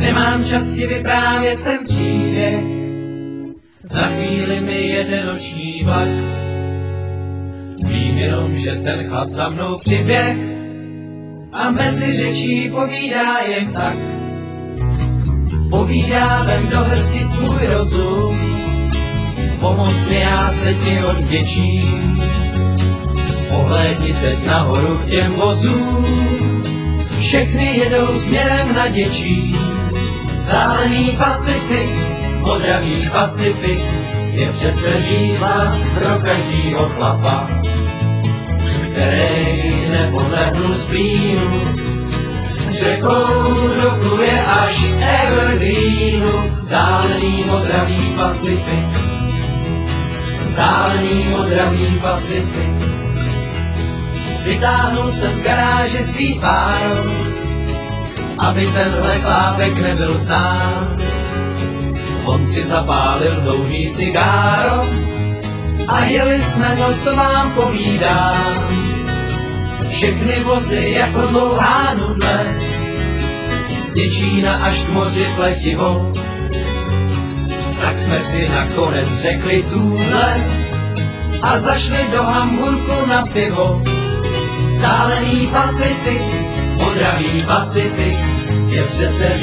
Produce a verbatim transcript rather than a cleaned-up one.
Nemám čas ti vyprávět ten příběh, za chvíli mi jede noční vlak. Vím jenom, že ten chlap za mnou přiběh a mezi řečí povídá jen tak. Povídá, vem do hrsti svůj rozum, pomoz mi, já se ti odvděčím. Pohlédni teď nahoru k těm vozům, všechny jedou směrem na Děčín. Zálený Pacifik, modravý Pacifik, je přece výzva pro každýho chlapa, který nepodlehnul splínu. Řekou dopluje až Evergreenu. Vzdálený modravý Pacifik, vzdálený modravý Pacifik. Vytáhnul jsem z garáže svý fáro, aby tenhle chlápek nebyl sám. On si zapálil dlouhý cigáro a jeli jsme, no to vám povídám. Všechny vozy jako dlouhá nudle, z Děčína až k moři pletivo. Tak jsme si nakonec řekli tuhle a zašli do Hamburku na pivo. Vzdálený Pacifik, modravý Pacifik, je přece